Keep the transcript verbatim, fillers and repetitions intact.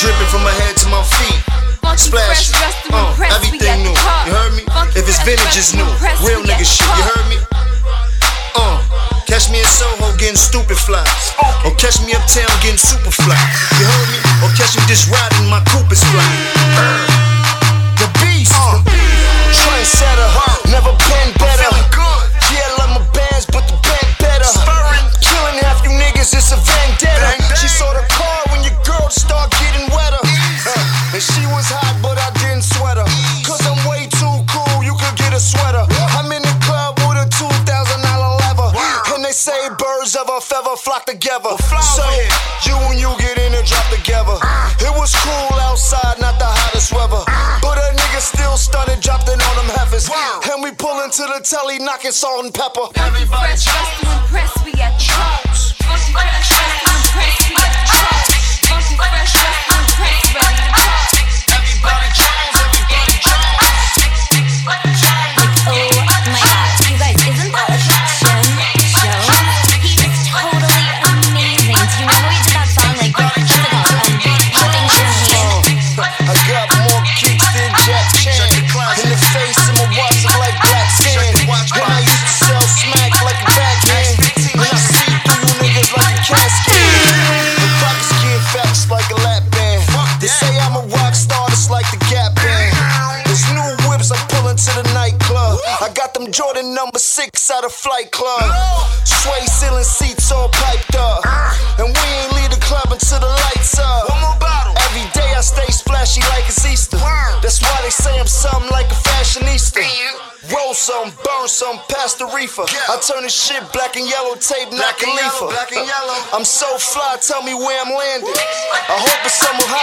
Dripping from my head to my feet. Splash, uh, everything new. You heard me? If it's vintage, it's new. Real nigga shit, you heard me? Uh, catch me in Soho getting stupid fly. Or catch me uptown getting super fly. You heard me? Or catch me just riding my Cooper's fly. The beast, uh, trendsetter, never been better. Yeah, I love my bands, but the band better. Killing half you niggas, it's a vendetta. She saw the car when your girl start getting wetter. And she was hot, but I didn't sweat her. Cause I'm way too cool, you could get a sweater. I'm in the club with a two thousand dollar lever. And they say birds of a feather flock together. So, you and you get in and drop together. It was cool outside, not the hottest weather. But a nigga still stunted, dropped in on them heifers. And we pull into the telly, knocking salt and pepper. Everybody tries to impress, we at the house. Funky fresh, tries to impress, we at the house. Funky fresh, tries to impress, ready to pop. Everybody tries, everybody tries. Like, oh my god, you guys, isn't that a show? Show? He's totally amazing. Do you know how he did that song? Like, what's it called? Um, Popping Champagne. I got more kicks than Jack Chan. In the face and my watch look like black skin. When I used to sell smack like a backhand. When I see through you niggas like a casket. The pockets get facts like a lap band. They say I'm a rock star, it's like the Gap band. There's new whips I'm pulling to the nightclub. I got them Jordan number six out of Flight Club. Sway ceiling seats all piped up. And we ain't leave the club until the lights up. Every day I stay splashy like it's Easter. That's why they say I'm something like a fashionista. Roll some, burn some, pass the reefer. I turn this shit black and yellow tape, not Khalifa. I'm so fly, tell me where I'm landing. I hope it's somewhere high.